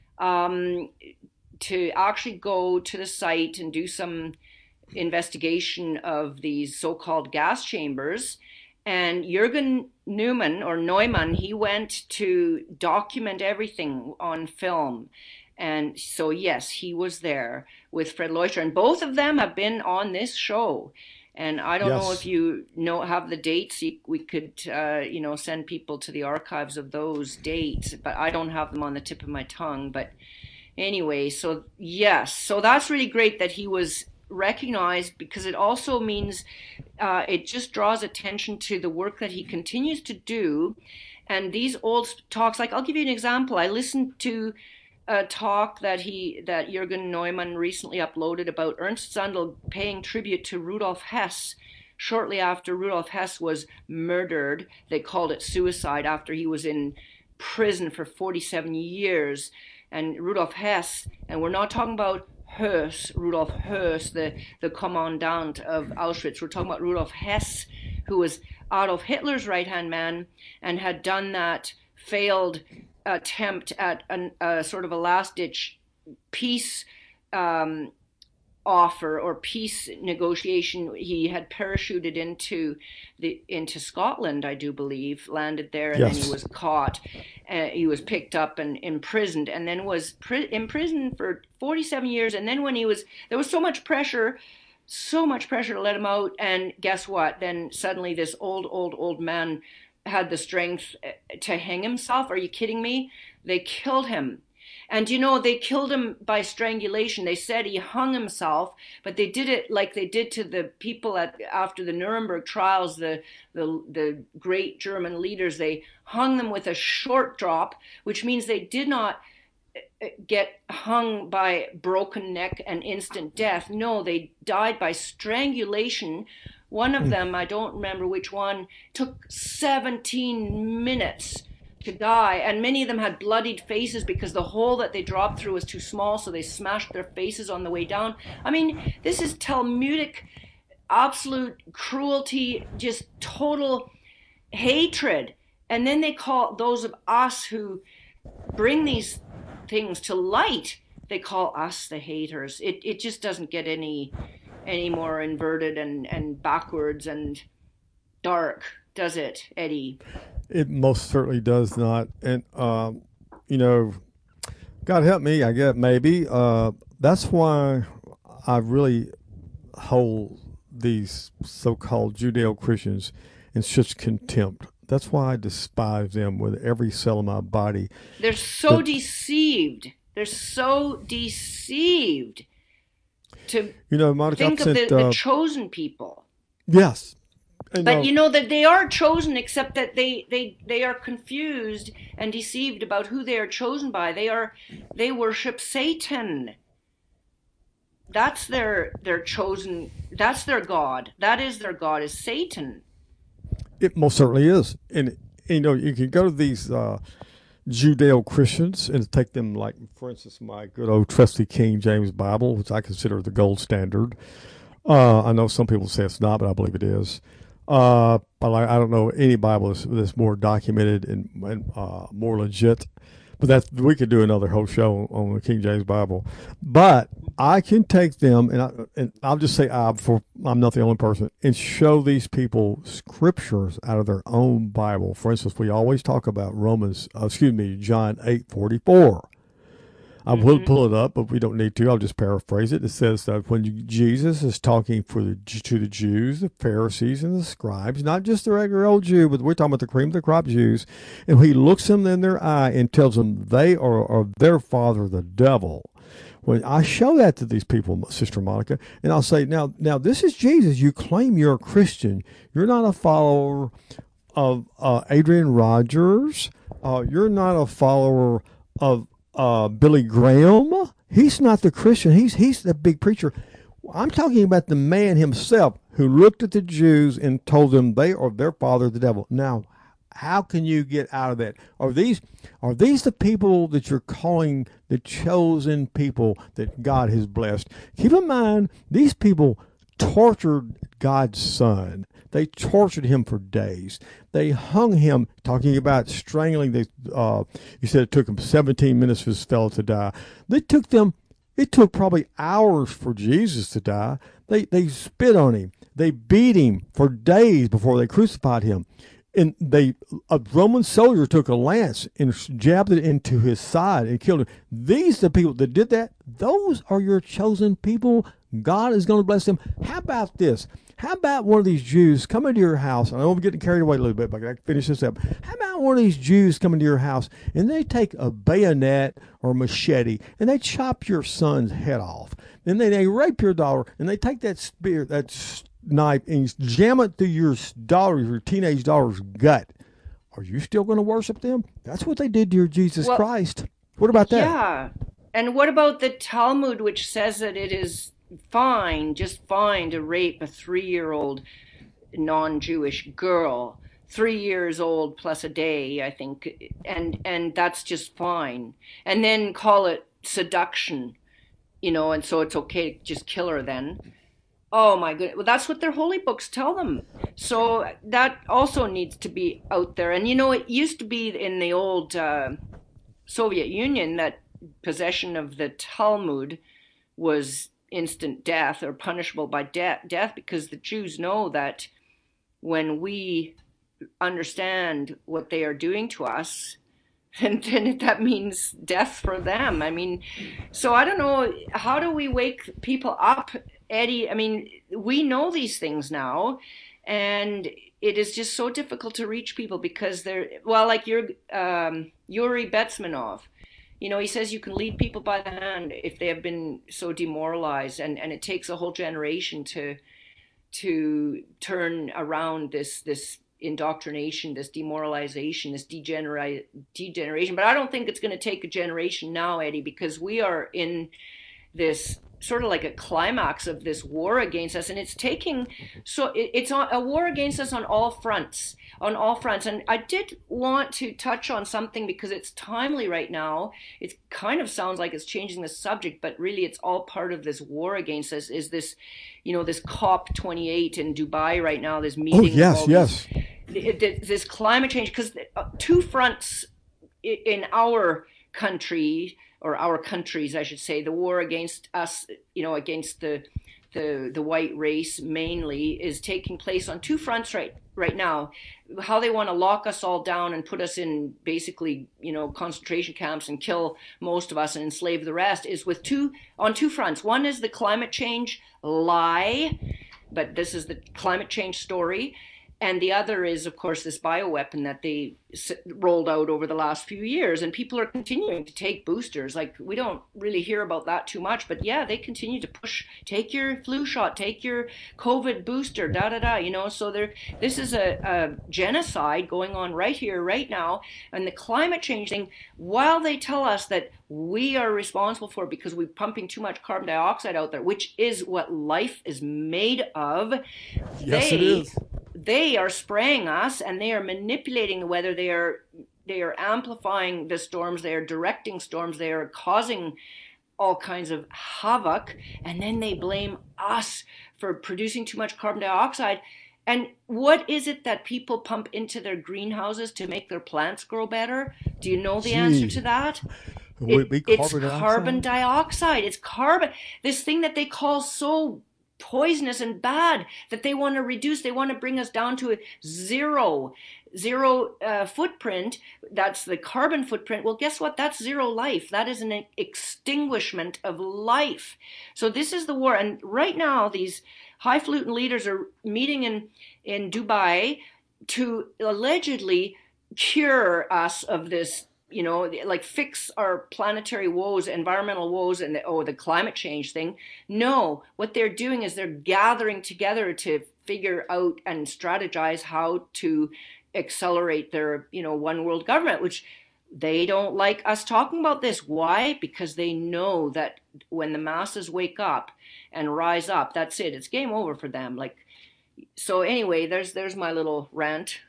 um, to actually go to the site and do some investigation of these so-called gas chambers. And Jürgen Neumann, or Neumann, he went to document everything on film. And so, yes, he was there with Fred Leuchter. And both of them have been on this show. And I don't yes. know if you know have the dates. We could, uh, you know, send people to the archives of those dates. But I don't have them on the tip of my tongue. But anyway, so yes, so that's really great that he was recognized, because it also means uh, it just draws attention to the work that he continues to do. And these old talks, like I'll give you an example. I listened to a talk that he that Jürgen Neumann recently uploaded about Ernst Zundel paying tribute to Rudolf Hess shortly after Rudolf Hess was murdered. They called it suicide after he was in prison for forty-seven years. And Rudolf Hess, and we're not talking about Höss, Rudolf Höss, the, the commandant of Auschwitz. We're talking about Rudolf Hess, who was Adolf Hitler's right-hand man and had done that failed attempt at an, a sort of a last-ditch peace um, offer or peace negotiation. He had parachuted into the into Scotland, I do believe, landed there, and yes. then he was caught. Uh, he was picked up and imprisoned, and then was pri- imprisoned for forty-seven years. And then when he was, there was so much pressure, so much pressure to let him out. And guess what? Then suddenly this old, old, old man had the strength to hang himself. Are you kidding me? They killed him. And, you know, they killed him by strangulation. They said he hung himself, but they did it like they did to the people at after the Nuremberg trials, the, the, the great German leaders. They hung them with a short drop, which means they did not get hung by broken neck and instant death. No, they died by strangulation. One of them, I don't remember which one, took seventeen minutes to die, and many of them had bloodied faces because the hole that they dropped through was too small, so they smashed their faces on the way down. I mean, this is Talmudic, absolute cruelty, just total hatred. And then they call those of us who bring these things to light, they call us the haters. It it just doesn't get any any more inverted and, and backwards and dark, does it, Eddie? It most certainly does not. And um, you know, God help me, I guess maybe. Uh, that's why I really hold these so-called Judeo-Christians in such contempt. That's why I despise them with every cell of my body. They're so but, deceived. They're so deceived to you know, Monica, think I've of sent, the, the uh, chosen people. Yes. And, But uh, you know that they are chosen, except that they, they, they are confused and deceived about who they are chosen by. They are they worship Satan. That's their their chosen. That's their god. That is their god, is Satan. It most certainly is. And, you know, you can go to these uh, Judeo-Christians and take them like, for instance, my good old trusty King James Bible, which I consider the gold standard. Uh, I know some people say it's not, but I believe it is. Uh, but I, I don't know any Bible that's, that's more documented and, and uh, more legit. But that's, we could do another whole show on the King James Bible. But I can take them, and, I, and I'll just say I, before I'm not the only person, and show these people scriptures out of their own Bible. For instance, we always talk about Romans, uh, excuse me, John eight forty-four. I Mm-hmm. will pull it up, but we don't need to. I'll just paraphrase it. It says that when you, Jesus is talking for the, to the Jews, the Pharisees, and the scribes, not just the regular old Jew, but we're talking about the cream of the crop Jews, and he looks them in their eye and tells them they are, are their father, the devil. When I show that to these people, Sister Monica, and I'll say, now, now this is Jesus. You claim you're a Christian. You're not a follower of uh, Adrian Rogers. Uh, you're not a follower of Uh, Billy Graham. He's not the Christian. He's he's the big preacher. I'm talking about the man himself who looked at the Jews and told them they are their father, the devil. Now, how can you get out of that? Are these are these the people that you're calling the chosen people that God has blessed? Keep in mind, these people tortured God's son. They tortured him for days. They hung him, talking about strangling. They, uh, you said it took him seventeen minutes for this fellow to die. They took them, it took probably hours for Jesus to die. They, they spit on him. They beat him for days before they crucified him. And they, a Roman soldier took a lance and jabbed it into his side and killed him. These are the people that did that. Those are your chosen people. God is going to bless them. How about this? How about one of these Jews coming to your house? I know I'm getting carried away a little bit, but I can finish this up. How about one of these Jews coming to your house and they take a bayonet or machete and they chop your son's head off? Then they, they rape your daughter and they take that spear, that knife, and jam it through your daughter, your teenage daughter's gut. Are you still going to worship them? That's what they did to your Jesus Well, Christ. What about that? Yeah. And what about the Talmud, which says that it is fine, just fine, to rape a three-year-old non-Jewish girl, three years old plus a day, I think, and and that's just fine. And then call it seduction, you know, and so it's okay to just kill her then. Oh my goodness. Well, that's what their holy books tell them. So that also needs to be out there. And you know, it used to be in the old uh, Soviet Union that possession of the Talmud was instant death or punishable by de- death because the Jews know that when we understand what they are doing to us, and then that means death for them. I mean, so I don't know, how do we wake people up, Eddie? I mean, we know these things now, and it is just so difficult to reach people because they're, well, like your um, Yuri Betsmanov, you know, he says you can lead people by the hand if they have been so demoralized, and, and it takes a whole generation to to turn around this this indoctrination, this demoralization, this degenerate degeneration. But I don't think it's going to take a generation now, Eddie, because we are in this sort of like a climax of this war against us, and it's taking so it, it's on a war against us on all fronts on all fronts. And I did want to touch on something because it's timely right now. It kind of sounds like it's changing the subject, but really it's all part of this war against us. Is this, you know, this COP twenty-eight in Dubai right now, this meeting. Oh yes, yes. This, this climate change, because two fronts in our country, or our countries, I should say, the war against us, you know, against the the the white race mainly is taking place on two fronts right right now. How they want to lock us all down and put us in basically, you know, concentration camps and kill most of us and enslave the rest is with two on two fronts. One is the climate change lie, but this is the climate change story. And the other is, of course, this bioweapon that they s- rolled out over the last few years. And people are continuing to take boosters. Like, we don't really hear about that too much. But yeah, they continue to push, take your flu shot, take your COVID booster, da da da, you know. So there, this is a, a genocide going on right here, right now. And the climate change thing, while they tell us that we are responsible for it because we're pumping too much carbon dioxide out there, which is what life is made of. Yes, they, it is. They are spraying us, and they are manipulating the weather. They are they are amplifying the storms. They are directing storms. They are causing all kinds of havoc, and then they blame us for producing too much carbon dioxide. And what is it that people pump into their greenhouses to make their plants grow better? Do you know the Gee. answer to that? Would it be carbon it's dioxide? carbon dioxide. It's carbon. This thing that they call so poisonous and bad that they want to reduce. They want to bring us down to a zero, zero uh, footprint. That's the carbon footprint. Well, guess what? That's zero life. That is an extinguishment of life. So this is the war. And right now, these highfalutin leaders are meeting in, in Dubai to allegedly cure us of this, you know, like fix our planetary woes, environmental woes, and the, oh, the climate change thing. No, what they're doing is they're gathering together to figure out and strategize how to accelerate their, you know, one world government, which they don't like us talking about this. Why? Because they know that when the masses wake up and rise up, that's it. It's game over for them. Like, so anyway, there's there's my little rant.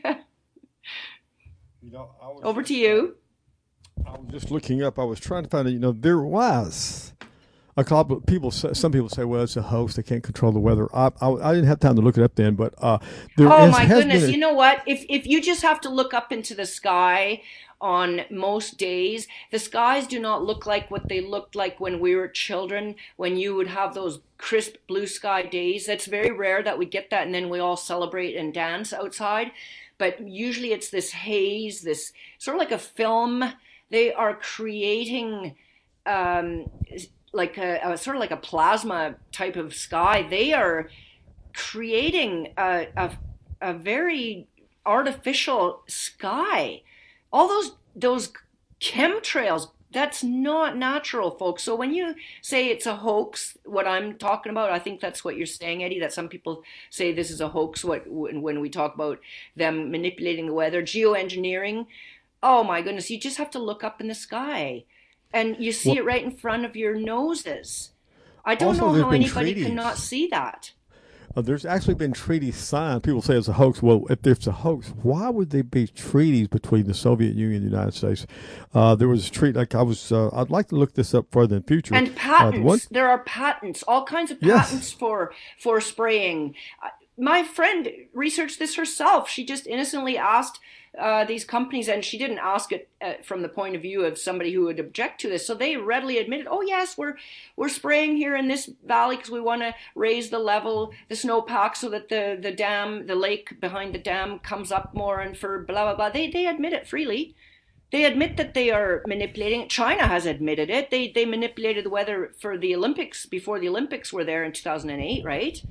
You know, I was Over just, to you. I was just looking up. I was trying to find out. You know, there was a couple of people. Say, some people say, "Well, it's a hoax. They can't control the weather." I, I, I didn't have time to look it up then, but uh, there oh is, my has goodness! been a, You know what? If if you just have to look up into the sky on most days, the skies do not look like what they looked like when we were children. When you would have those crisp blue sky days, that's very rare that we get that, and then we all celebrate and dance outside. But usually it's this haze, this sort of like a film. They are creating um, like a, a sort of like a plasma type of sky. They are creating a, a, a very artificial sky. All those those chemtrails, that's not natural, folks. So when you say it's a hoax, what I'm talking about, I think that's what you're saying, Eddie, that some people say this is a hoax what, when we talk about them manipulating the weather, geoengineering. Oh my goodness, you just have to look up in the sky and you see well, it right in front of your noses. I don't also, know how anybody treaties. cannot see that. Uh, there's actually been treaties signed. People say it's a hoax. Well, if there's a hoax, why would there be treaties between the Soviet Union and the United States? Uh, there was a treaty. Like I was, uh, I'd like to look this up further in the future. And patents. Uh, the one, there are patents, all kinds of Yes. patents for for spraying. Uh, My friend researched this herself. She just innocently asked uh, these companies, and she didn't ask it uh, from the point of view of somebody who would object to this. So they readily admitted, oh yes, we're we're spraying here in this valley because we want to raise the level, the snowpack, so that the, the dam, the lake behind the dam comes up more, and for blah, blah, blah. They, they admit it freely. They admit that they are manipulating it. China has admitted it. They, they manipulated the weather for the Olympics before the Olympics were there in two thousand eight, right?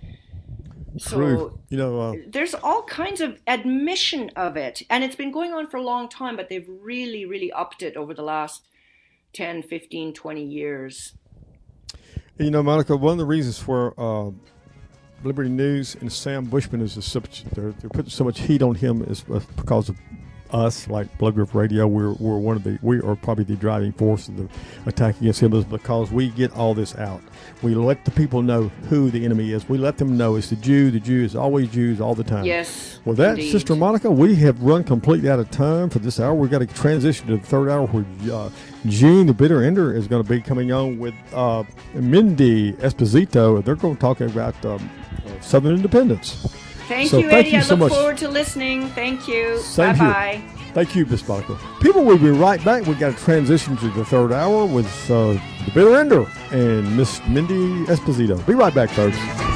True. So You know, uh, there's all kinds of admission of it, and it's been going on for a long time, but they've really, really upped it over the last ten, fifteen, twenty years. you know, Monica, one of the reasons for uh, Liberty News and Sam Bushman is such they're, they're putting so much heat on him is because of us, like Blood River Radio. We're we're one of the we are probably the driving force of the attack against him, is because we get all this out. We let the people know who the enemy is. We let them know it's the Jew. The Jew is always Jews all the time. Yes. Well, that, indeed. Sister Monica, we have run completely out of time for this hour. We've got to transition to the third hour where uh, June, the Bitter Ender, is going to be coming on with uh, Mindy Esposito. They're going to talk about um, Southern independence. Thank so you, thank Eddie. you I so look much. forward to listening. Thank you. Same here. Bye-bye. Thank you, Miss Monica. People, we'll be right back. We've got to transition to the third hour with uh, the Bitter Ender and Miss Mindy Esposito. Be right back, folks.